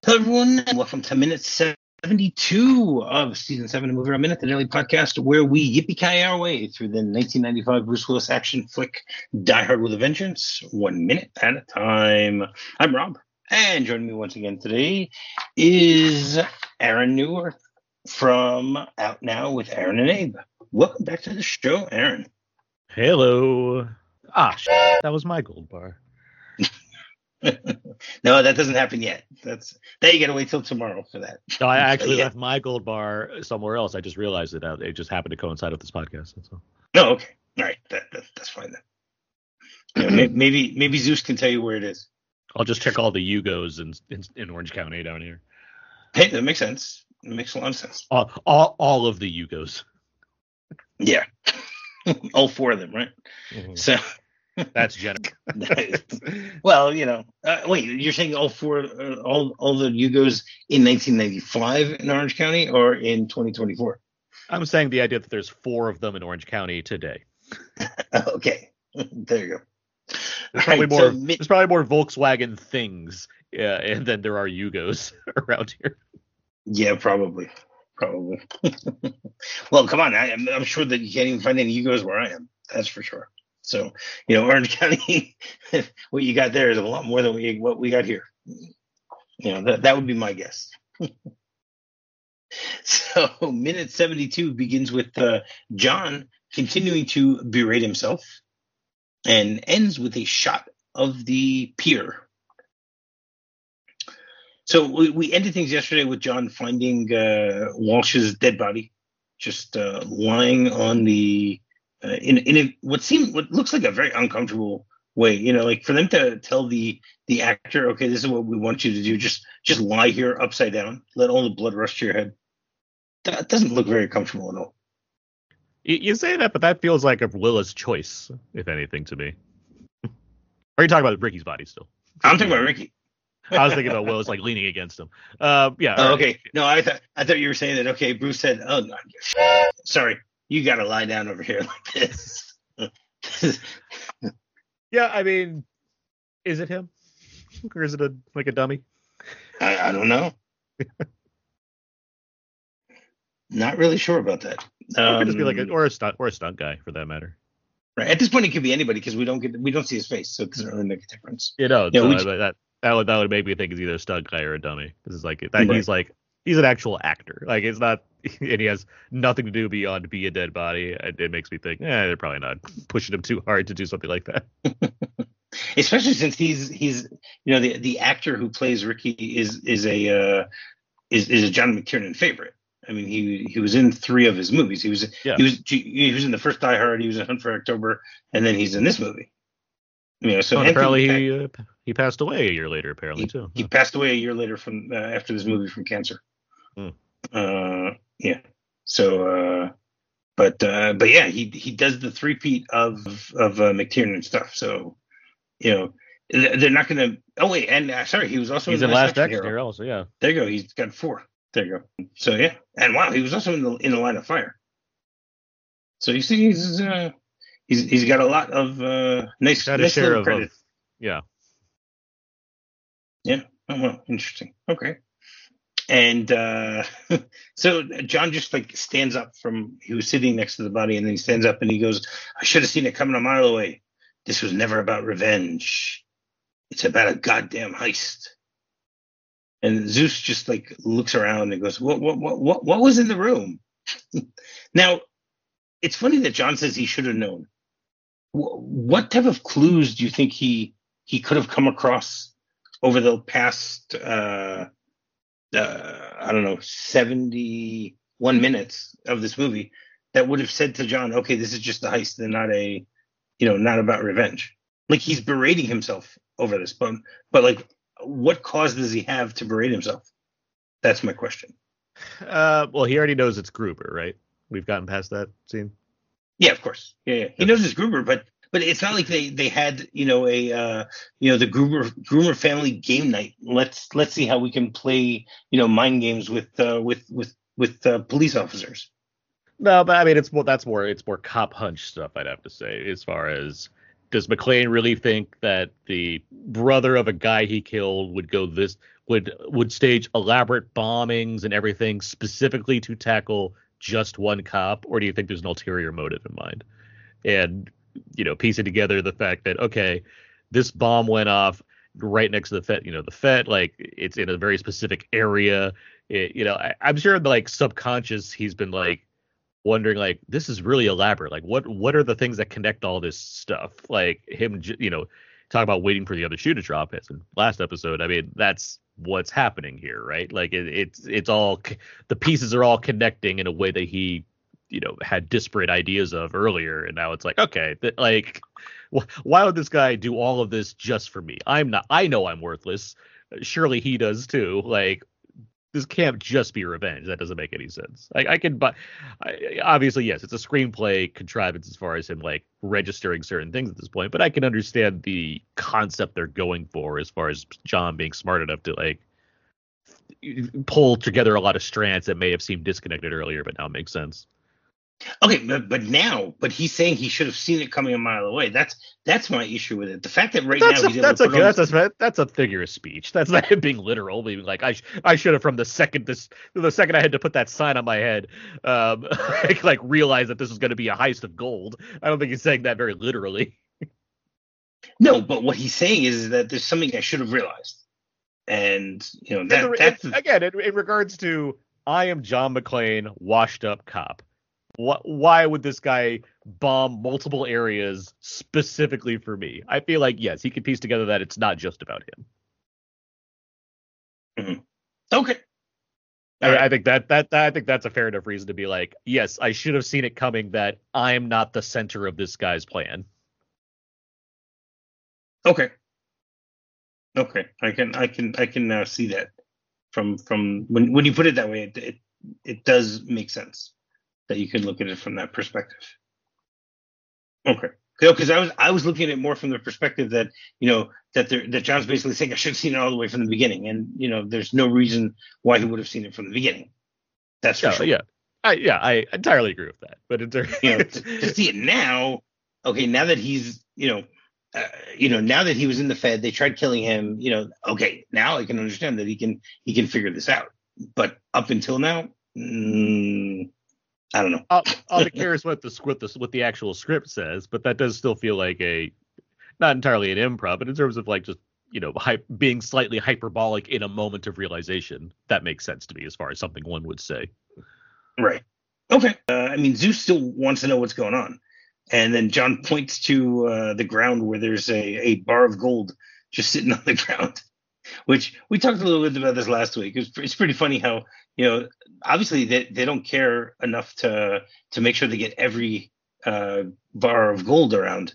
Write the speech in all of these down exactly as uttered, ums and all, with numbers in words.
Hello, everyone, and welcome to minute seventy-two of season seven of Movie Around Minute, the daily podcast where we yippee-ki-yay our way through the nineteen ninety-five Bruce Willis action flick Die Hard with a Vengeance, one minute at a time. I'm Rob, and joining me once again today is Aaron Newer from Out Now with Aaron and Abe. Welcome back to the show, Aaron. Hello. Ah, shit, that was my gold bar. No, that doesn't happen yet. That's that you gotta wait till tomorrow for that. No, I actually yeah. left my gold bar somewhere else. I just realized it. It just happened to coincide with this podcast. That's all. Oh, okay. All right. That, that that's fine then. Yeah, maybe, maybe maybe Zeus can tell you where it is. I'll just check all the Yugos in, in in Orange County down here. Hey, that makes sense. It makes a lot of sense. All all, all of the Yugos. Yeah. All four of them, right? Mm-hmm. So that's generous. Well, you know, uh, wait, you're saying all four, uh, all all the Yugos in nineteen ninety-five in Orange County or in twenty twenty-four? I'm saying the idea that there's four of them in Orange County today. Okay, there you go. There's probably right, more. so mi- there's probably more Volkswagen things, yeah, and then there are Yugos around here. Yeah, probably, probably. Well, come on, I, I'm, I'm sure that you can't even find any Yugos where I am. That's for sure. So, you know, Orange County, what you got there is a lot more than we, what we got here. You know, that, that would be my guess. So, minute seventy-two begins with uh, John continuing to berate himself and ends with a shot of the pier. So, we, we ended things yesterday with John finding uh, Walsh's dead body just uh, lying on the Uh, in in a, what seemed what looks like a very uncomfortable way, you know, like for them to tell the the actor, okay, this is what we want you to do, just just lie here upside down, let all the blood rush to your head. That doesn't look very comfortable at all. You, you say that, but that feels like a Willis choice, if anything, to me. Or are you talking about Ricky's body still? I'm talking about Ricky. I was thinking about Willis like leaning against him. Uh, yeah. Oh, right. okay. No, I thought I thought you were saying that. Okay, Bruce said, "Oh no, sorry, you got to lie down over here like this." Yeah, I mean, is it him, or is it a like a dummy? I, I don't know. Not really sure about that. Or it Um, could just be like a, or a stunt or a stunt guy for that matter. right at this point, it could be anybody because we don't get we don't see his face, so it doesn't really make a difference. You know, Yeah, so we that, j- that that would that would make me think it's either a stunt guy or a dummy. This is like that Right. he's like he's an actual actor. Like it's not, and he has nothing to do beyond be a dead body. It, it makes me think, eh, they're probably not pushing him too hard to do something like that. Especially since he's he's you know the the actor who plays Ricky is is a uh, is is a John McTiernan favorite. I mean, he he was in three of his movies. He was Yeah. he was he was in the first Die Hard. He was in Hunt for October, and then he's in this movie. You know, so Oh, and Anthony apparently Mac- he uh, he passed away a year later. Apparently he, too. he passed away a year later from uh, after this movie from cancer. Hmm. Uh, yeah. So, uh, but uh, but yeah, he he does the three-peat of of uh, McTiernan stuff. So, you know, th- they're not going to. Oh wait, and uh, sorry, he was also He's in in the Last Action Action Hero. Hero also, yeah. There you go. He's got four. There you go. So yeah, and wow, he was also in the in the Line of Fire. So you see, he's uh, he's he's got a lot of uh, nice, Got a nice share little of, credit. of yeah. Yeah. Oh well, interesting. Okay. And uh, so John just like stands up from he was sitting next to the body, and then he stands up and he goes, "I should have seen it coming a mile away. This was never about revenge. It's about a goddamn heist." And Zeus just like looks around and goes, "What? What? What? What, what was in the room?" Now, it's funny that John says he should have known. Wh- What type of clues do you think he he could have come across over the past? Uh, uh, I don't know, seventy-one minutes of this movie that would have said to John, okay, this is just a heist and not a, you know, not about revenge. Like he's berating himself over this, but, but like, what cause does he have to berate himself? That's my question. Uh, well, he already knows it's Gruber, right? We've gotten past that scene. Yeah, of course. Yeah, yeah. He knows it's Gruber, but but it's not like they, they had, you know, a uh, you know, the Gruber Gruber family game night. Let's let's see how we can play, you know, mind games with uh, with with with uh, police officers. No, but I mean, it's more that's more it's more cop hunch stuff, I'd have to say. As far as does McClane really think that the brother of a guy he killed would go this would would stage elaborate bombings and everything specifically to tackle just one cop, or do you think there's an ulterior motive in mind? And, you know, piecing together the fact that, okay, this bomb went off right next to the Fed, you know, the Fed, like, it's in a very specific area. It, you know, I, I'm sure, like, subconscious, he's been, like, wondering, like, this is really elaborate. Like, what what are the things that connect all this stuff? Like, him, you know, talk about waiting for the other shoe to drop, as in last episode. I mean, that's what's happening here, right? Like, it, it's it's all, the pieces are all connecting in a way that he, you know, had disparate ideas of earlier, and now it's like, okay, th- like, wh- why would this guy do all of this just for me? I'm not, I know I'm worthless. Surely he does too. Like, this can't just be revenge. That doesn't make any sense. I, I can, but I, obviously, yes, it's a screenplay contrivance as far as him, like, registering certain things at this point. But I can understand the concept they're going for as far as John being smart enough to, like, pull together a lot of strands that may have seemed disconnected earlier, but now make sense. Okay, but, but now, but he's saying he should have seen it coming a mile away. That's that's my issue with it. The fact that right that's now a, he's that's able a to put that's a that's a figure of speech. That's not him being literal. Being like, I sh- I should have from the second this the second I had to put that sign on my head, um, like, like realize that this was going to be a heist of gold. I don't think he's saying that very literally. No, but what he's saying is, is that there's something I should have realized, and you know that the, that's it, again in, in regards to, I am John McClane, washed up cop. What, why would this guy bomb multiple areas specifically for me? I feel like, yes, he could piece together that it's not just about him. Mm-hmm. Okay. I, right. I think that, that that I think that's a fair enough reason to be like, yes, I should have seen it coming that I'm not the center of this guy's plan. Okay. Okay. I can I can I can now see that from from when when you put it that way, it it, it does make sense that you can look at it from that perspective. Okay. Because I was I was looking at it more from the perspective that, you know, that there, that John's basically saying I should have seen it all the way from the beginning, and, you know, there's no reason why he would have seen it from the beginning. That's for yeah, sure. Yeah, I, yeah, I entirely agree with that. But in terms, you know, to, to see it now, okay, now that he's, you know, uh, you know, now that he was in the Fed, they tried killing him. You know, okay, now I can understand that he can he can figure this out. But up until now. Mm, I don't know. I'll, I'll be curious what the what the what the actual script says, but that does still feel like a, not entirely an improv, but in terms of, like, just, you know, hy- being slightly hyperbolic in a moment of realization, that makes sense to me as far as something one would say. Right. Okay. Uh, I mean, Zeus still wants to know what's going on, and then John points to uh, the ground where there's a, a bar of gold just sitting on the ground. Which we talked a little bit about this last week. It's, it's pretty funny how, you know, obviously they, they don't care enough to to make sure they get every uh, bar of gold around.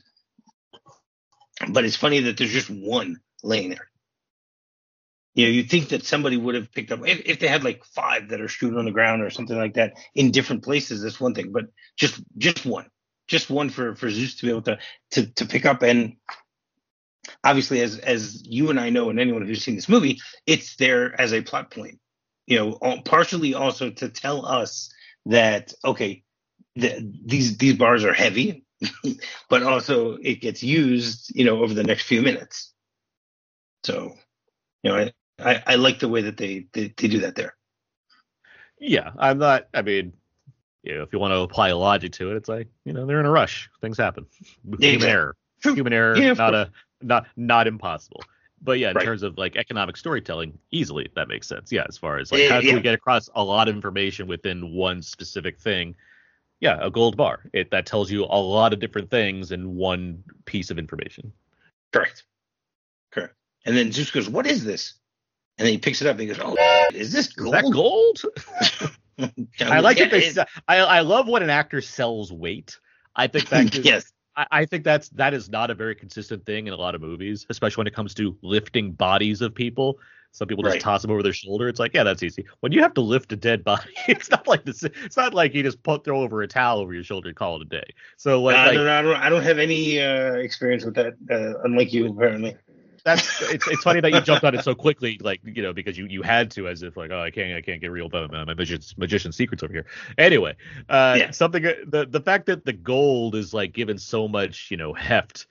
But it's funny that there's just one laying there. You know, you'd think that somebody would have picked up, if, if they had like five that are strewn on the ground or something like that in different places, that's one thing. But just just one. Just one for, for Zeus to be able to, to, to pick up. And obviously, as as you and I know, and anyone who's seen this movie, it's there as a plot point, you know, partially also to tell us that, okay, the, these these bars are heavy, but also it gets used, you know, over the next few minutes. So, you know, I, I, I like the way that they, they, they do that there. Yeah, I'm not, I mean, you know, if you want to apply logic to it, it's like, you know, they're in a rush. Things happen. Human exactly. error. True. Human error, yeah, not a not not impossible. But yeah, in right. terms of, like, economic storytelling, easily that makes sense. Yeah, as far as, like, yeah, how can yeah. we get across a lot of information within one specific thing? Yeah, a gold bar. It that tells you a lot of different things in one piece of information. Correct. Correct. And then Zeus goes, "What is this?" And then he picks it up and he goes, "Oh, is this gold?" Is that gold? I like yeah, that they. it, I I love when an actor sells weight. I think that is, yes. I, I think that's that is not a very consistent thing in a lot of movies, especially when it comes to lifting bodies of people. Some people just right. toss them over their shoulder. It's like, yeah, that's easy. When you have to lift a dead body, it's not like this. It's not like you just put throw over a towel over your shoulder and call it a day. So like, I, like don't, I don't, I don't have any uh, experience with that, uh, unlike you apparently. That's it's it's funny that you jumped on it so quickly, like, you know, because you, you had to, as if like, oh, I can't I can't get real about my magician's magician secrets over here. Anyway, uh, yeah. something the the fact that the gold is, like, given so much, you know, heft,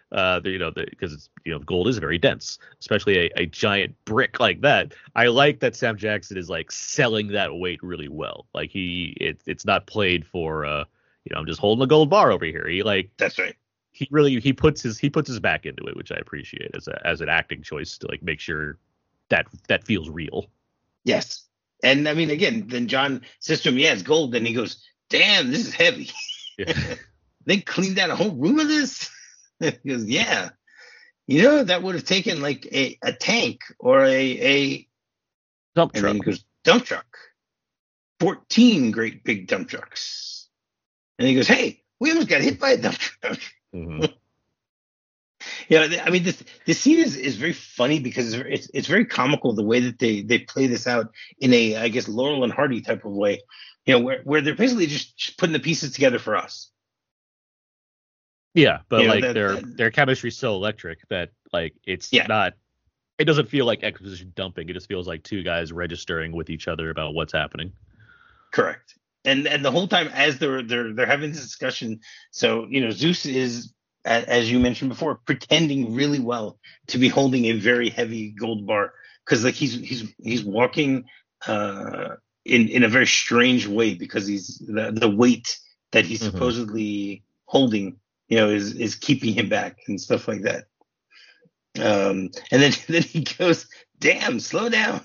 Uh, you know, because it's you know gold is very dense, especially a, a giant brick like that. I like that Sam Jackson is like selling that weight really well. Like he, it, it's not played for, uh, you know, I'm just holding a gold bar over here. He like That's right. He really he puts his he puts his back into it, which I appreciate as a as an acting choice to like make sure that that feels real. Yes. And I mean, again, then John says to him, yeah, it's gold. And he goes, damn, this is heavy. Yeah. They cleaned out a whole room of this? He goes, yeah. You know, that would have taken like a, a tank or a, a Dump and truck. then he goes, dump truck. fourteen great big dump trucks. And he goes, hey, we almost got hit by a dump truck. Mm-hmm. Yeah, I mean, this this scene is, is very funny because it's, it's it's very comical the way that they, they play this out in a, I guess, Laurel and Hardy type of way, you know, where, where they're basically just, just putting the pieces together for us. Yeah, but You know, like that- their that- their chemistry's so electric that like it's Yeah. not. It doesn't feel like exposition dumping. It just feels like two guys registering with each other about what's happening. Correct. And and the whole time as they're they're they're having this discussion, so you know, Zeus is, a- as you mentioned before, pretending really well to be holding a very heavy gold bar because like he's he's he's walking uh, in in a very strange way because he's the, the weight that he's Mhm. supposedly holding, you know, is is keeping him back and stuff like that. Um, and then then he goes, "Damn, slow down."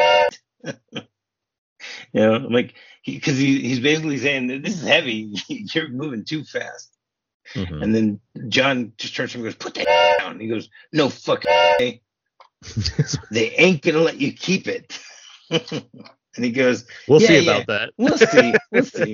You know, like because he, he's basically saying that this is heavy. You're moving too fast. Mhm. And then John just turns to him and goes, "Put that down." And he goes, "No fucking way. They ain't gonna let you keep it." And he goes, We'll "Yeah, see yeah, about that. we'll see, we'll see."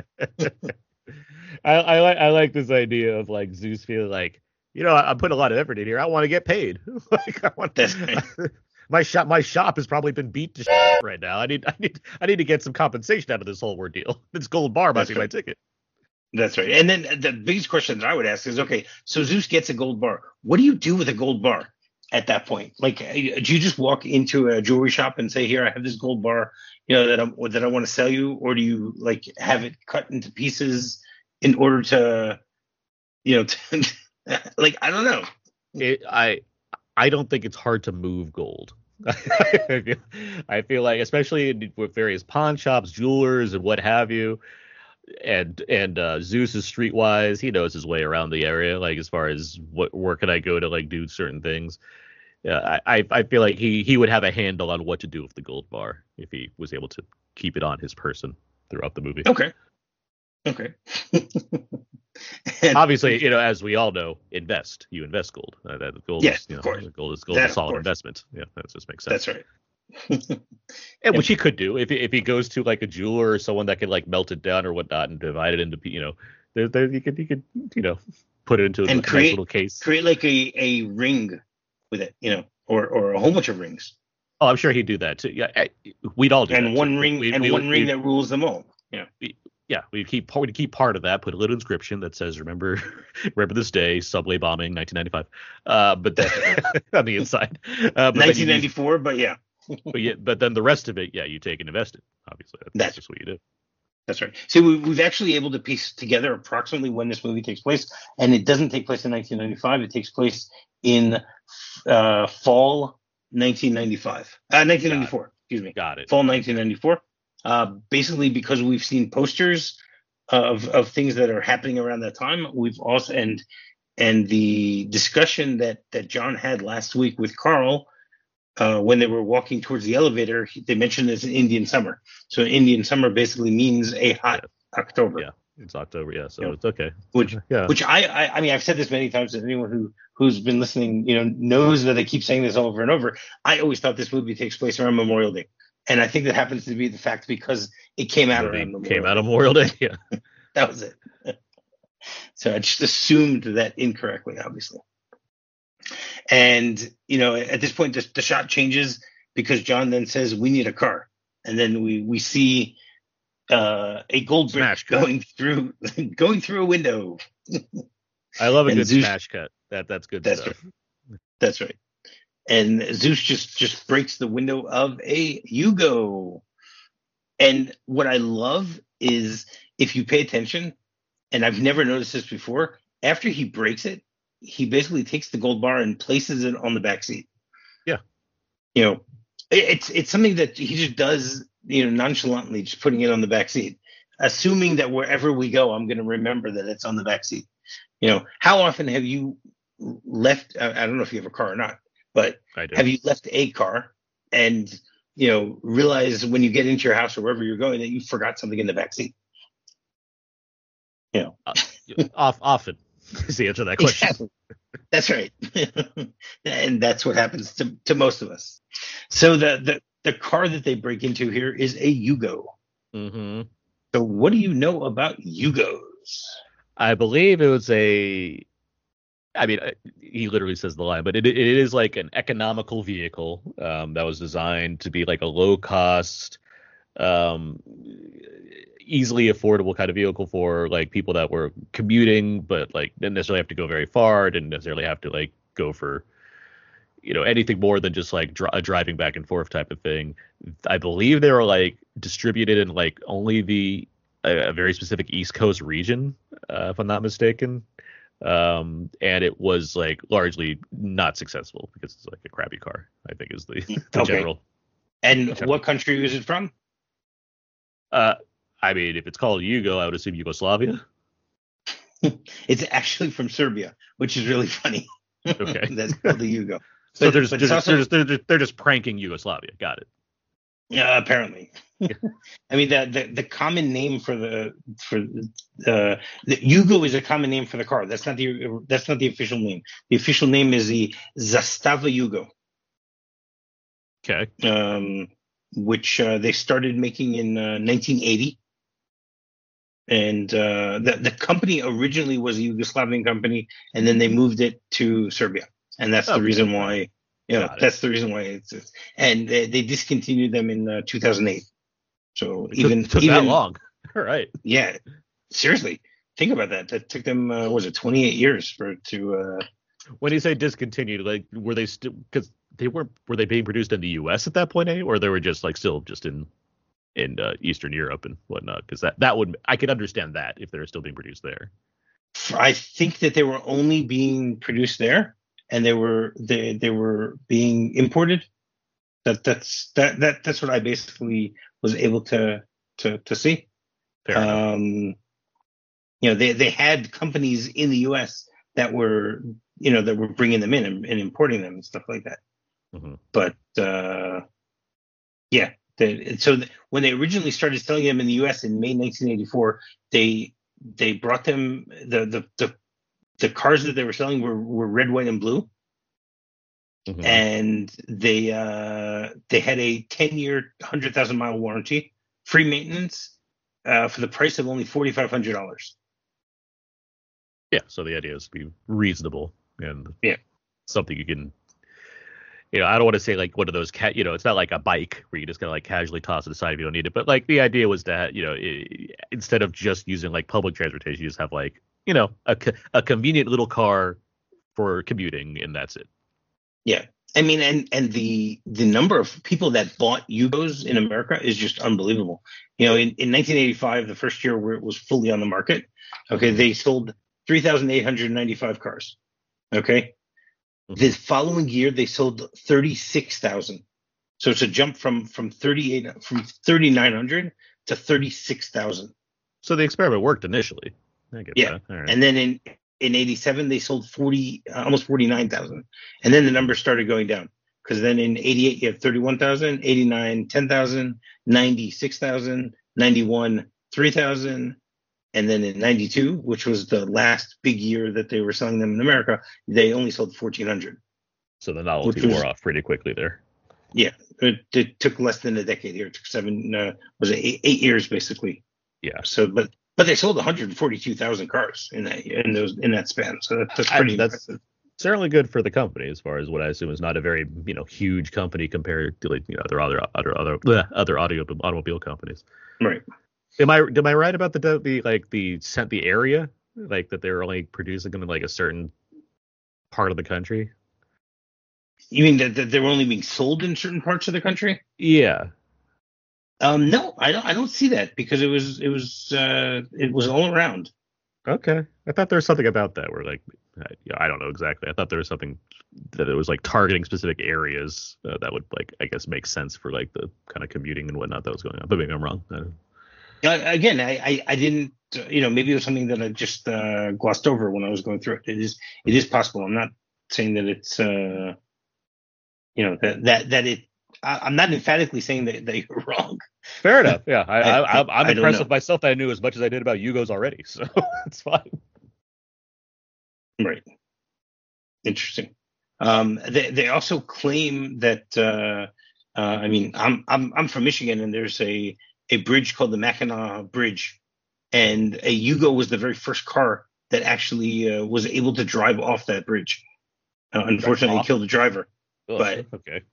I, I like I like this idea of like Zeus feeling like, you know, I, I'm putting a lot of effort in here. I want to get paid. Like I want That's right. my shop my shop has probably been beat to shit right now. I need I need I need to get some compensation out of this whole ordeal. This gold bar might That's be right. my ticket. That's right. And then the biggest question that I would ask is, okay, so Zeus gets a gold bar. What do you do with a gold bar at that point? Like, do you just walk into a jewelry shop and say, "Here, I have this gold bar, you know, that I'm that I want to sell you," or do you like have it cut into pieces in order to, you know, to, like I don't know. It, I I don't think it's hard to move gold. I, feel, I feel like, especially with various pawn shops, jewelers, and what have you, and and uh, Zeus is streetwise. He knows his way around the area, like as far as what where can I go to like do certain things. Yeah, I I I feel like he he would have a handle on what to do with the gold bar if he was able to keep it on his person throughout the movie. Okay. Okay. And- Obviously, you know, as we all know, invest. You invest gold. Uh, that gold Yes, is, you know, of course. gold is gold That, is a of solid course. investment. Yeah, that just makes sense. That's right. And which he could do if he, if he goes to like a jeweler or someone that can like melt it down or whatnot and divide it into, you know, there there you could you could you know put it into a And nice create- little case. Create like a, a ring with it, you know, or or a whole bunch of rings, Oh, I'm sure he'd do that too. Yeah, I- we'd all do that and one too. ring We- and we- one we- ring that rules them all. Yeah. Yeah, we keep we keep part of that. Put a little inscription that says, "Remember, remember this day, subway bombing, nineteen ninety-five." Uh, but then on the inside, uh, but then you nineteen use- ninety-four, but yeah, but yeah, but then the rest of it, yeah, you take and invest it. Obviously, that's, That's- just what you do. that's right. See, we, we've actually able to piece together approximately when this movie takes place, and it doesn't take place in nineteen ninety-five. It takes place in uh, fall nineteen ninety-five, uh, nineteen ninety-four. Excuse me, Got it. fall nineteen ninety-four. Uh, basically, because we've seen posters of of things that are happening around that time. We've also and and the discussion that that John had last week with Carl uh, when they were walking towards the elevator. he- They mentioned it's an Indian summer. So Indian summer basically means a hot October. Yeah. It's October, yeah, so Yeah. it's okay. Which Yeah. which I, I I mean I've said this many times, and anyone who who's been listening, you know, knows that I keep saying this over and over. I always thought this movie takes place around Memorial Day. And I think that happens to be the fact because it came out Movie around Memorial came Day. out of Memorial Day. Yeah. That was it. So I just assumed that incorrectly, obviously. And, you know, at this point, the, the shot changes because John then says, "We need a car." And then we, we see uh, a gold brick Smash cut. going through going through a window. I love a And good Zeus- smash cut. That that's good That's stuff. That's right. And Zeus just just breaks the window of a Yugo. And what I love is if you pay attention, and I've never noticed this before, after he breaks it, he basically takes the gold bar and places it on the back seat. Yeah. You know, it, it's it's something that he just does, you know, nonchalantly, just putting it on the back seat, assuming that wherever we go, I'm going to remember that it's on the back seat. You know, how often have you left? I don't know if you have a car or not, but have you left a car and, you know, realize when you get into your house or wherever you're going that you forgot something in the back seat? You know, uh, off, often is the answer to that question. Exactly. That's right. And that's what happens to, to most of us. So the, the, the car that they break into here is a Yugo. Mm-hmm. So what do you know about Yugos? I believe it was a, I mean, he literally says the line, but it it is like an economical vehicle um, that was designed to be like a low cost, um, easily affordable kind of vehicle for like people that were commuting, but like didn't necessarily have to go very far, didn't necessarily have to like go for, you know, anything more than just like dri- a driving back and forth type of thing. I believe they were like distributed in like only the a, a very specific East Coast region, uh, if I'm not mistaken. Um, and it was like largely not successful because it's like a crappy car, I think is the, the Okay. general. And general. What country is it from? Uh, I mean, if it's called Yugo, I would assume Yugoslavia. It's actually from Serbia, which is really funny. Okay. That's called the Yugo. But, so they're just, but they're, also, they're, just, they're, just, they're just pranking Yugoslavia. Got it. Yeah, apparently. I mean, the, the the common name for the for uh, the Yugo is a common name for the car. That's not the that's not the official name. The official name is the Zastava Yugo. Okay. Um, which uh, they started making in uh, nineteen eighty, and uh, the the company originally was a Yugoslavian company, and then they moved it to Serbia, and that's Okay. the reason why. Yeah, Got that's it. the reason why it's, it's and they, they discontinued them in uh, two thousand eight. So It even took, took even that long. All right. Yeah, seriously, think about that. That took them uh, was it twenty-eight years for to. Uh, when you say discontinued, like were they still because they weren't were they being produced in the U S at that point, eh? Or they were just like still just in in uh, Eastern Europe and whatnot? Because that that would I could understand that if they're still being produced there. I think that they were only being produced there, and they were they they were being imported. That that's that that that's what I basically was able to to to see. Fair enough. Um, you know, they they had companies in the U S that were you know that were bringing them in and, and importing them and stuff like that. Mm-hmm. But uh, yeah, the, so the, when they originally started selling them in the U S in May nineteen eighty-four, they they brought them the the the, the cars that they were selling were, were red, white, and blue. Mm-hmm. And they uh, they had a ten-year, one hundred thousand mile warranty, free maintenance, uh, for the price of only forty-five hundred dollars. Yeah, so the idea is to be reasonable and yeah, something you can, you know, I don't want to say like one of those cat, you know, it's not like a bike where you just gotta like casually toss it aside if you don't need it. But like the idea was that, you know, it, instead of just using like public transportation, you just have like, you know, a a convenient little car for commuting, and that's it. Yeah, I mean, and and the the number of people that bought Yugos in America is just unbelievable. You know, in, in nineteen eighty-five, the first year where it was fully on the market, okay, they sold three thousand eight hundred ninety-five cars. Okay, mm-hmm. The following year they sold thirty-six thousand. So it's a jump from from thirty-eight from thirty-nine hundred to thirty-six thousand. So the experiment worked initially. I get yeah, that. All right. And then in In eighty-seven, they sold forty, uh, almost forty-nine thousand, and then the numbers started going down because then in eighty-eight you have thirty-one thousand, eighty-nine ten thousand, ninety six thousand, ninety-one three thousand, and then in ninety-two, which was the last big year that they were selling them in America, they only sold fourteen hundred. So the novelty wore off pretty quickly there. Yeah, it, it took less than a decade here. It took seven, uh, was it eight, eight years basically? Yeah. So, but. But they sold one hundred forty-two thousand cars in that in those in that span, so that, that's pretty. I, that's impressive. Certainly good for the company, as far as what I assume is not a very you know huge company compared to like you know other other other other bleh, other audio automobile companies. Right. Am I am I right about the the like the sent the area like that they're only producing them in like a certain part of the country? You mean that, that they're only being sold in certain parts of the country? Yeah. Um, no, I don't. I don't see that because it was it was uh, it was all around. Okay. I thought there was something about that where like I, yeah, I don't know exactly. I thought there was something that it was like targeting specific areas uh, that would like I guess make sense for like the kind of commuting and whatnot that was going on. But maybe I'm wrong. I don't- Uh, again, I, I, I didn't, uh, you know, maybe it was something that I just uh, glossed over when I was going through it. It is, it is possible. I'm not saying that it's, uh, you know, that that that it. I, I'm not emphatically saying that, that you're wrong. Fair enough. Yeah, I, I, I, I, I'm I'm I don't impressed know. with myself that I knew as much as I did about Yugos already, so it's fine. Right. Interesting. Um, they they also claim that. Uh, uh, I mean, I'm I'm I'm from Michigan, and there's a a bridge called the Mackinac Bridge, and a Yugo was the very first car that actually uh, was able to drive off that bridge. Uh, Drive unfortunately, it off. killed the driver, Ugh, but okay.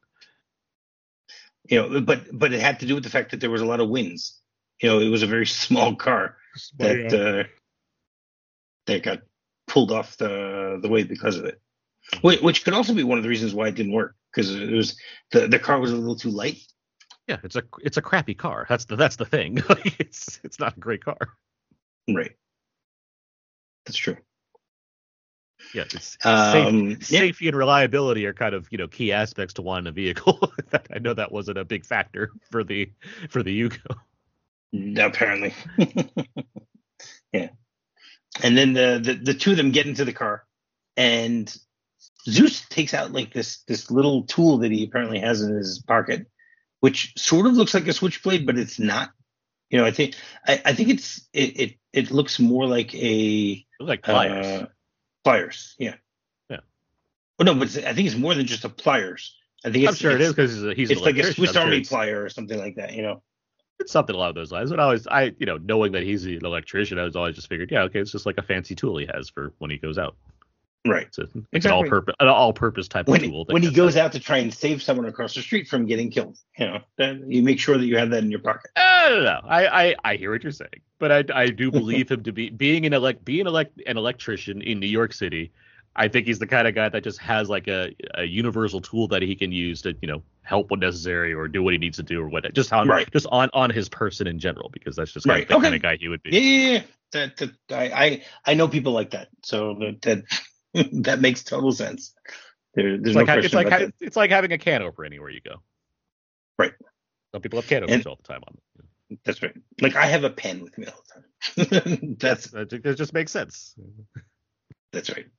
you know, but but it had to do with the fact that there was a lot of winds. You know, it was a very small car But that yeah. uh, that got pulled off the the way because of it, which, which could also be one of the reasons why it didn't work because it was the the car was a little too light. Yeah, it's a it's a crappy car. That's the that's the thing. it's it's not a great car. Right, that's true. Yeah, it's safe, Um, yeah, safety and reliability are kind of you know key aspects to wanting a vehicle. I know that wasn't a big factor for the for the Yugo. apparently, yeah. And then the, the the two of them get into the car, and Zeus takes out like this this little tool that he apparently has in his pocket, which sort of looks like a switchblade, but it's not. You know, I think I, I think it's it, it it looks more like a Like pliers. uh, pliers. Yeah. Yeah, Oh no, but it's, I think it's more than just a pliers. I think I'm it's sure it is it's because he's, a, he's an it's like a electrician. Swiss I'm sure Army it's, plier or something like that. You know. it's something along those lines. But I always, I you know, knowing that he's an electrician, I was always just figured, yeah, okay, it's just like a fancy tool he has for when he goes out. Right. It's, a, it's Exactly. an all-purpose, an all-purpose type When of tool. when he goes out to try and save someone across the street from getting killed, you know, then you make sure that you have that in your pocket. I don't know. I, I, I hear what you're saying, but I, I do believe him to be being an elect being elect an electrician in New York City. I think he's the kind of guy that just has like a, a universal tool that he can use to you know help when necessary or do what he needs to do or what just on Right. just on on his person in general because that's just kind Right. of the Okay. kind of guy he would be. Yeah, yeah, yeah. That, that I, I I know people like that, so that that, that makes total sense. There, there's It's no like ha- question it's like about ha- that. it's like having a can opener anywhere you go. Right. Some people have can openers And all the time on them. that's right. Like I have a pen with me all the time. that's That ju- that just makes sense. that's right.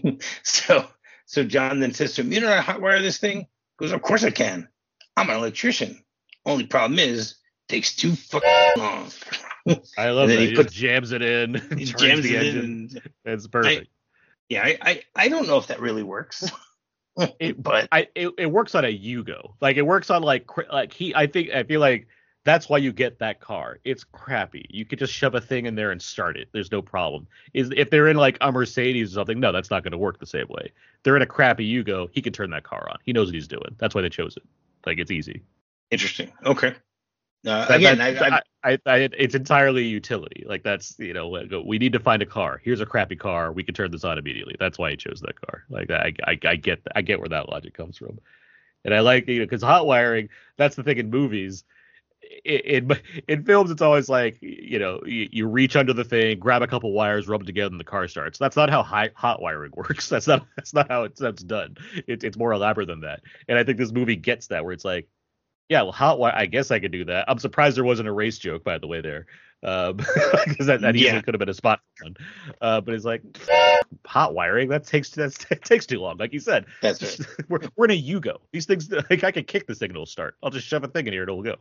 so so John then says to him, "You know how to hotwire this thing?" He goes, "Of course I can. I'm an electrician. Only problem is, it takes too fucking long." I love And that. then He, he just puts- jams it in, He turns jams the it engine. in. And, It's perfect. yeah, I, I I don't know if that really works. It, but I it, it works on a Yugo. Like it works on like cr- like he. I think I feel like that's why you get that car. It's crappy. You could just shove a thing in there and start it. There's no problem. Is if they're in like a Mercedes or something, no, that's not going to work the same way. They're in a crappy Yugo. He can turn that car on. He knows what he's doing. That's why they chose it. Like it's easy. interesting. Okay. Uh, That- again, that- I, I, I, I, I, it's entirely utility. Like that's you know we need to find a car. Here's a crappy car. We can turn this on immediately. That's why he chose that car. Like I, I, I get I get where that logic comes from, and I like you know because hot wiring. That's the thing in movies. In, in in films, it's always like you know you, you reach under the thing, grab a couple wires, rub them together, and the car starts. That's not how high, hot wiring works. That's not that's not how it's that's done. It, it's more elaborate than that. And I think this movie gets that where it's like. Yeah, well, hot wire. I guess I could do that. I'm surprised there wasn't a race joke, by the way, there, because um, that, that easily Yeah. could have been a spot for one. Uh, but it's like hot wiring. That takes that's, that takes too long. Like you said, that's right. we're we're in a Yugo. These things, like I could kick the signal start. I'll just shove a thing in here and it'll go.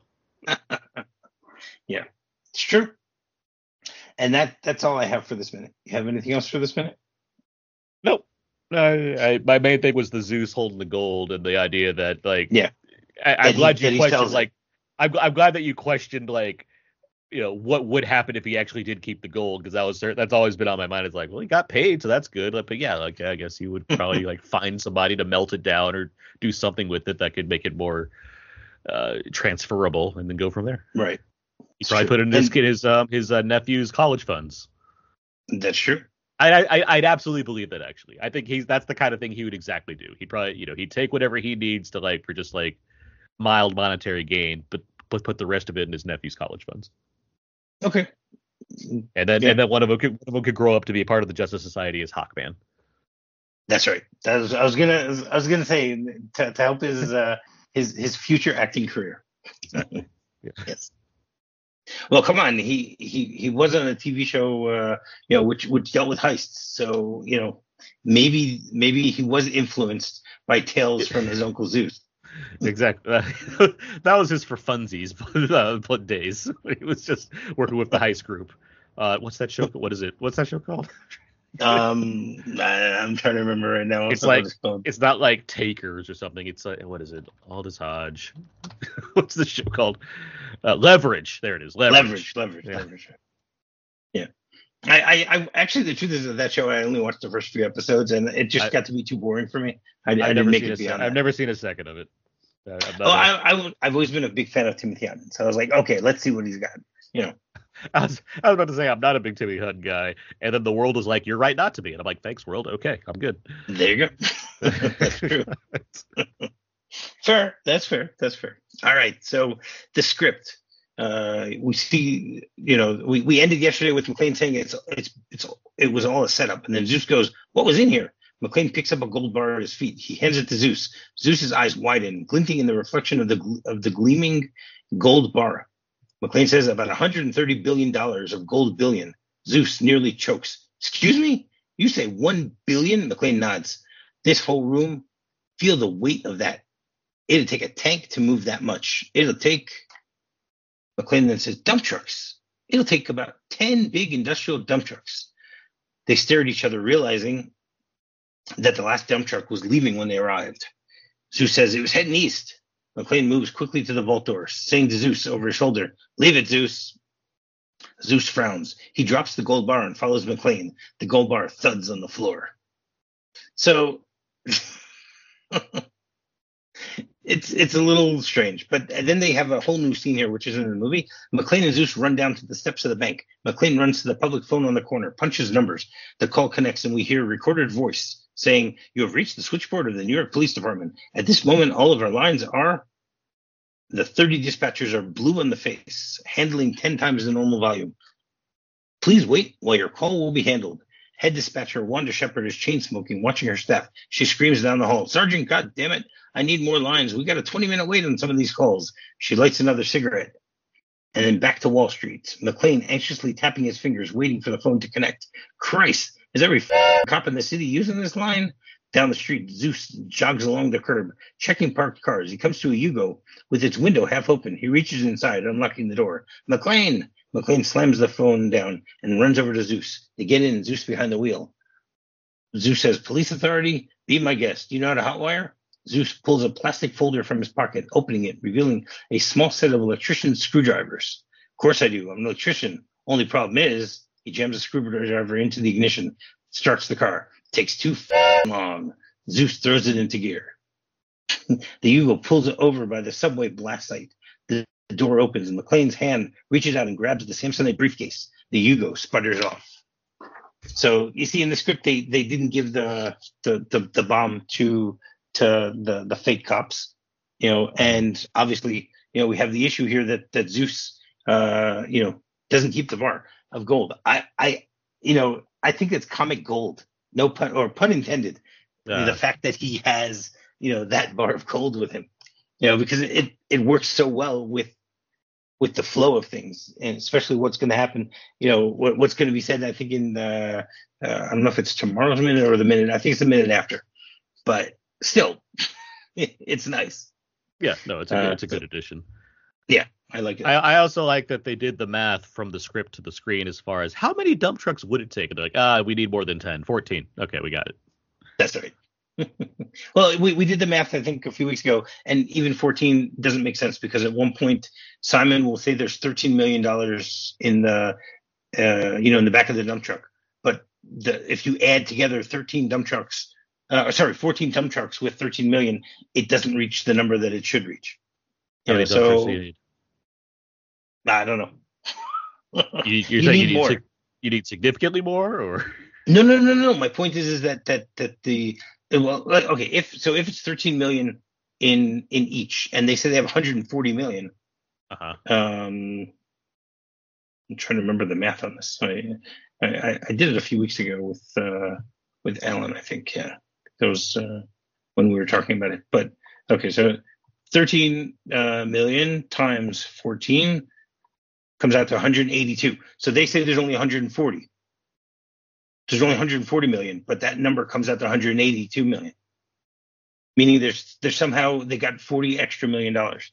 Yeah, it's true. And that that's all I have for this minute. You have anything else for this minute? Nope. I, I, my main thing was the Zeus holding the gold and the idea that like Yeah. I, I'm That he- glad that you he questioned sells it. like I'm I'm glad that you questioned like you know what would happen if he actually did keep the gold because that was that's always been on my mind. It's like well he got paid so that's good. Like, but yeah, like I guess he would probably like find somebody to melt it down or do something with it that could make it more uh, transferable and then go from there. Right. He It's probably true. put it in his And- kid his um his uh, nephew's college funds. That's true. I, I I'd absolutely believe that actually. I think he's that's the kind of thing he would exactly do. He'd probably you know he'd take whatever he needs to like for just like mild monetary gain, but but put the rest of it in his nephew's college funds. Okay. And then Yeah. and then one of them could one of them could grow up to be a part of the Justice Society as Hawkman. That's right. That was, I was gonna I was gonna say to, to help his uh, his his future acting career. Exactly. Yeah. Yes. Well, come on. He he he was on a T V show, uh, you know, which which dealt with heists. So you know, maybe maybe he was influenced by tales from his uncle Zeus. Exactly. That was just for funsies, uh, days. He was just working with the heist group. Uh, what's that show? What is it? What's that show called? Um, I, I'm trying to remember right now. It's what like it's called. it's not like Takers or something. It's like, what is it? Aldous Hodge. What's the show called? Uh, Leverage. There it is. Leverage. Leverage. Leverage. Yeah. Leverage. Yeah. I, I, I actually the truth is that that show I only watched the first few episodes and it just I- got to be too boring for me. I, I I've didn't never make seen it a se- beyond I've that. never seen a second of it. Uh, I'm not Oh, a- I, I, w- I've always been a big fan of Timothy Hutton, so I was like, okay, let's see what he's got. You know, I was, I was about to say I'm not a big Timmy Hutton guy, and then the world was like, "You're right not to be," and I'm like, "Thanks, world. Okay, I'm good." there you go. That's true. Fair. That's fair. That's fair. All right. So the script. Uh, we see, you know, we, we ended yesterday with McClane saying it's it's it's it was all a setup, and then Zeus goes, "What was in here?" McClane picks up a gold bar at his feet. He hands it to Zeus. Zeus's eyes widen, glinting in the reflection of the gl- of the gleaming gold bar. McClane says about one hundred thirty billion dollars of gold billion. Zeus nearly chokes. Excuse me? You say one billion? McClane nods. This whole room, feel the weight of that. It'll take a tank to move that much. It'll take, McClane then says, dump trucks. It'll take about ten big industrial dump trucks. They stare at each other, realizing that the last dump truck was leaving when they arrived. Zeus says it was heading east. McClane moves quickly to the vault door, saying to Zeus over his shoulder, "Leave it, Zeus." Zeus frowns. He drops the gold bar and follows McClane. The gold bar thuds on the floor. So it's it's a little strange, but then they have a whole new scene here, which isn't in the movie. McClane and Zeus run down to the steps of the bank. McClane runs to the public phone on the corner, punches numbers. The call connects, and we hear a recorded voice saying, "You have reached the switchboard of the New York Police Department. At this moment, all of our lines are..." The thirty dispatchers are blue in the face, handling ten times the normal volume. "Please wait while your call will be handled." Head dispatcher Wanda Shepard is chain smoking, watching her staff. She screams down the hall, "Sergeant, God damn it, I need more lines. We got a twenty minute wait on some of these calls." She lights another cigarette. And then back to Wall Street. McClane anxiously tapping his fingers, waiting for the phone to connect. Christ, is every f- cop in the city using this line? Down the street, Zeus jogs along the curb, checking parked cars. He comes to a Yugo with its window half open. He reaches inside, unlocking the door. "McClane!" McClane slams the phone down and runs over to Zeus. They get in, Zeus behind the wheel. Zeus says, "Police authority, be my guest. Do you know how to hotwire?" Zeus pulls a plastic folder from his pocket, opening it, revealing a small set of electrician screwdrivers. "Of course I do. I'm an electrician. Only problem is," he jams a screwdriver into the ignition, starts the car. Takes too f- long. Zeus throws it into gear. The Yugo pulls it over by the subway blast site. The door opens and McClane's hand reaches out and grabs the Samsonite briefcase. The Yugo sputters off. So you see in the script they, they didn't give the the, the the bomb to to the the fake cops, you know, and obviously, you know, we have the issue here that that Zeus uh you know doesn't keep the bar of gold. I I you know I think it's comic gold. No pun or pun intended. Uh, The fact that he has, you know, that bar of gold with him, you know, because it, it works so well with with the flow of things, and especially what's going to happen, you know, what, what's going to be said. I think in the, uh, I don't know if it's tomorrow's minute or the minute. I think it's the minute after, but still, it, it's nice. yeah, no, it's a good, Uh, it's a good addition. Yeah, I like it. I, I also like that they did the math from the script to the screen as far as how many dump trucks would it take? And they're like, ah, we need more than ten, fourteen. Okay, we got it. That's right. Well, we, we did the math, I think, a few weeks ago, and even fourteen doesn't make sense because at one point Simon will say there's thirteen million dollars in the, uh, you know, in the back of the dump truck. But the, if you add together thirteen dump trucks, uh, sorry, fourteen dump trucks with thirteen million, it doesn't reach the number that it should reach. How You many know, dump trucks so do you need? I don't know. You, you're You saying need you need more. sig- you need significantly more, or No, no, no, no. My point is, is that that that the well, like, okay, if so, if it's thirteen million in in each, and they say they have one hundred forty million, uh-huh. um, I'm trying to remember the math on this. I I, I did it a few weeks ago with uh, with Alan, I think. Yeah, that was uh, when we were talking about it. But okay, so thirteen uh, million times fourteen comes out to one hundred eighty-two. So they say there's only one hundred forty. There's only one hundred forty million, but that number comes out to one hundred eighty-two million. Meaning there's there's somehow they got forty extra million dollars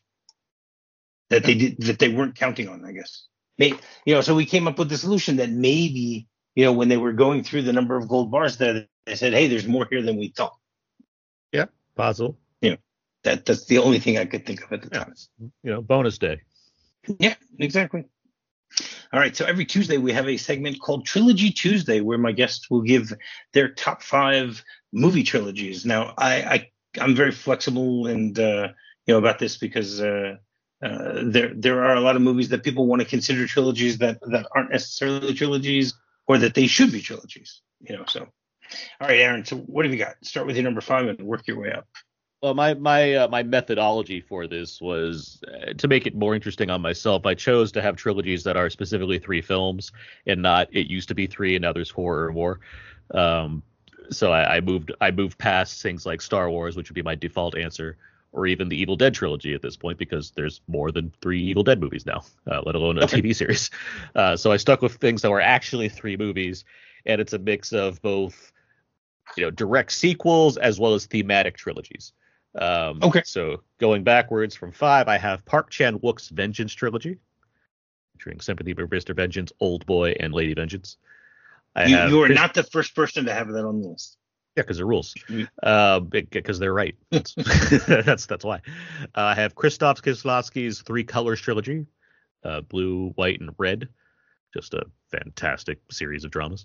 that they did that they weren't counting on, I guess. Maybe, you know, so we came up with the solution that maybe, you know, when they were going through the number of gold bars there, they said, hey, there's more here than we thought. Yeah, possible. You know, that that's the only thing I could think of at the yeah. time. You know, bonus day. Yeah, exactly. All right, so every Tuesday we have a segment called Trilogy Tuesday, where my guests will give their top five movie trilogies. Now, I, I I'm very flexible and uh, you know about this because uh, uh, there there are a lot of movies that people want to consider trilogies that that aren't necessarily trilogies, or that they should be trilogies. You know, so all right, Aaron. So what have you got? Start with your number five and work your way up. Well, my my uh, my methodology for this was uh, to make it more interesting on myself. I chose to have trilogies that are specifically three films, and not it used to be three and now there's four or more. Um, so I, I moved I moved past things like Star Wars, which would be my default answer, or even the Evil Dead trilogy at this point, because there's more than three Evil Dead movies now, uh, let alone a okay. T V series. Uh, so I stuck with things that were actually three movies, and it's a mix of both, you know, direct sequels as well as thematic trilogies. Um, okay. So going backwards from five, I have Park Chan-wook's Vengeance trilogy, featuring Sympathy for Mister Vengeance, Old Boy, and Lady Vengeance. I you, have you are Chris- not the first person to have that on the list. Yeah, because they're rules. Mm. Uh, because they're right. That's that's, that's why. Uh, I have Krzysztof Kieslowski's Three Colors trilogy, uh, blue, white, and red. Just a fantastic series of dramas.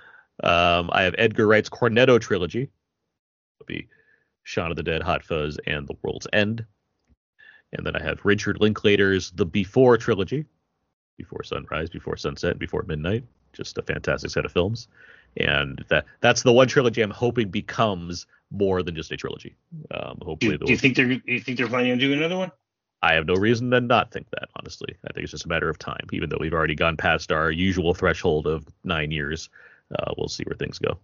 Um, I have Edgar Wright's Cornetto trilogy. It'll be Shaun of the Dead, Hot Fuzz, and The World's End. And then I have Richard Linklater's The Before trilogy. Before Sunrise, Before Sunset, Before Midnight. Just a fantastic set of films. And that that's the one trilogy I'm hoping becomes more than just a trilogy. Um, hopefully, do, do you think they're do you think they're planning on doing another one? I have no reason to not think that, honestly. I think it's just a matter of time. Even though we've already gone past our usual threshold of nine years, uh, we'll see where things go.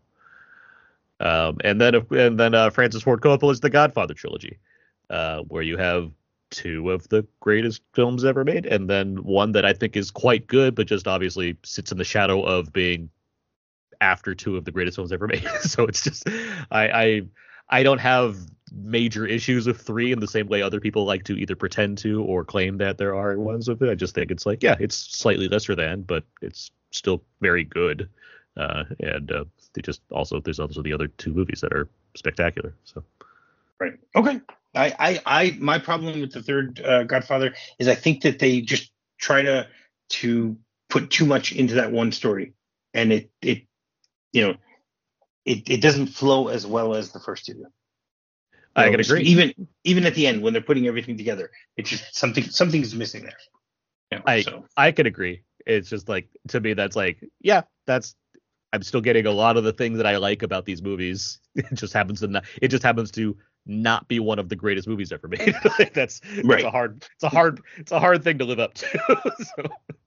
Um, and then and then uh, Francis Ford Coppola's The Godfather trilogy, uh, where you have two of the greatest films ever made, and then one that I think is quite good, but just obviously sits in the shadow of being after two of the greatest films ever made. So it's just I, I I don't have major issues with three in the same way other people like to either pretend to or claim that there are ones with it. I just think it's like, yeah, it's slightly lesser than, but it's still very good. Uh, and uh, they just also there's also the other two movies that are spectacular. So right, okay. I I, I my problem with the third uh, Godfather is I think that they just try to to put too much into that one story, and it it you know it, it doesn't flow as well as the first two do. I can agree. Even even at the end when they're putting everything together, it's just something something's missing there. You know, I so. I can agree. It's just like, to me, that's like, yeah, that's. I'm still getting a lot of the things that I like about these movies. It just happens to not. It just happens to not be one of the greatest movies ever made. Like that's, right. It's a hard. It's a hard. It's a hard thing to live up to. So.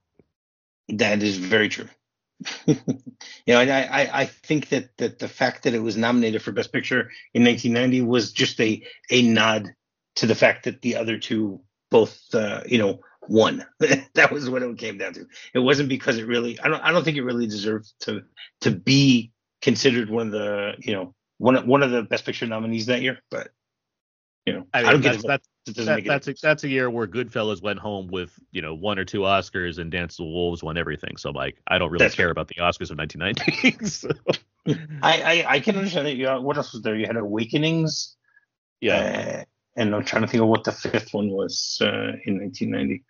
That is very true. You know, and I, I, I think that, that the fact that it was nominated for Best Picture in nineteen ninety was just a a nod to the fact that the other two both, uh, you know, won. That was what it came down to. It wasn't because it really. I don't. I don't think it really deserved to to be considered one of the, you know, one of one of the Best Picture nominees that year. But you know, I, mean, I don't that's, get it. That's, It doesn't that, make it that's a, that's a year where Goodfellas went home with, you know, one or two Oscars, and Dance of the Wolves won everything. So like, I don't really That's care right. about the Oscars of nineteen ninety. So. I, I I can understand it. You know, what else was there? You had Awakenings. Yeah. Uh, and I'm trying to think of what the fifth one was uh, in nineteen ninety.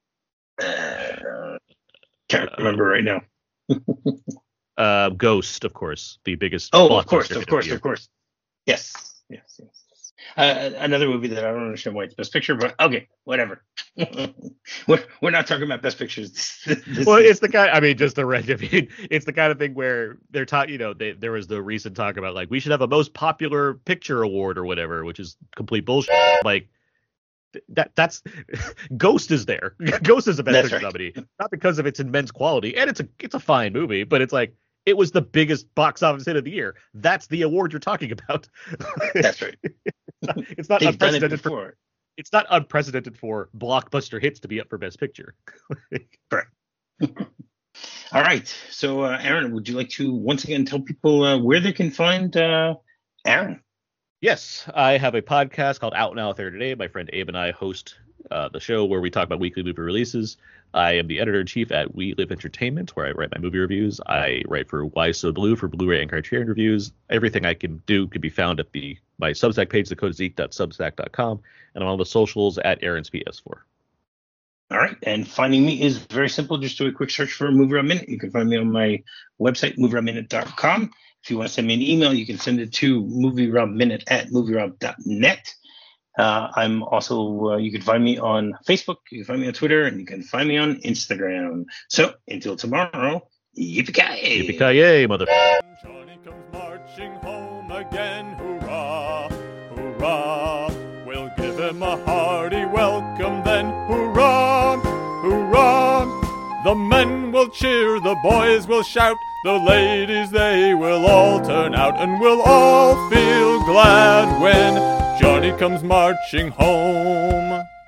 Uh, can't remember right now. uh, Ghost, of course, the biggest. Oh, of course, blockbuster of hit course, the of course. Yes, yes, yes. yes. Uh, another movie that I don't understand why it's Best Picture, but okay, whatever. we're we're not talking about Best Pictures. This, this Well, is, it's the kind. I mean, just the right. I mean, it's the kind of thing where they're talking. You know, they, there was the recent talk about like we should have a most popular picture award or whatever, which is complete bullshit. Like, that that's Ghost is there. Ghost is a best That's picture right. nominee, not because of its immense quality, and it's a it's a fine movie, but it's like it was the biggest box office hit of the year. That's the award you're talking about. That's right. It's not, it's not They've done it unprecedented before. for it's not unprecedented for blockbuster hits to be up for best picture. Correct. All right. So, uh, Aaron, would you like to once again tell people uh, where they can find uh, Aaron? Yes, I have a podcast called Out Now There Today. My friend Abe and I host uh, the show where we talk about weekly movie releases. I am the editor-in-chief at We Live Entertainment, where I write my movie reviews. I write for Why So Blue for Blu-ray and Criterion reviews. Everything I can do can be found at the my Substack page, the code zeke dot substack dot com, and I'm on the socials at Aaron's P S four. All right. And finding me is very simple. Just do a quick search for Movie Rob Minute. You can find me on my website, movie rob minute dot com. If you want to send me an email, you can send it to movierobminute at movie rob dot net. Uh, I'm also, uh, you can find me on Facebook, you can find me on Twitter, and you can find me on Instagram. So until tomorrow, yippee-ki-yay. Yippee-ki-yay, mother... Johnny comes marching home again, hurrah, hurrah. We'll give him a hearty welcome then, hurrah, hurrah. The men will cheer, the boys will shout, the ladies they will all turn out, and we'll all feel glad when Johnny comes marching home.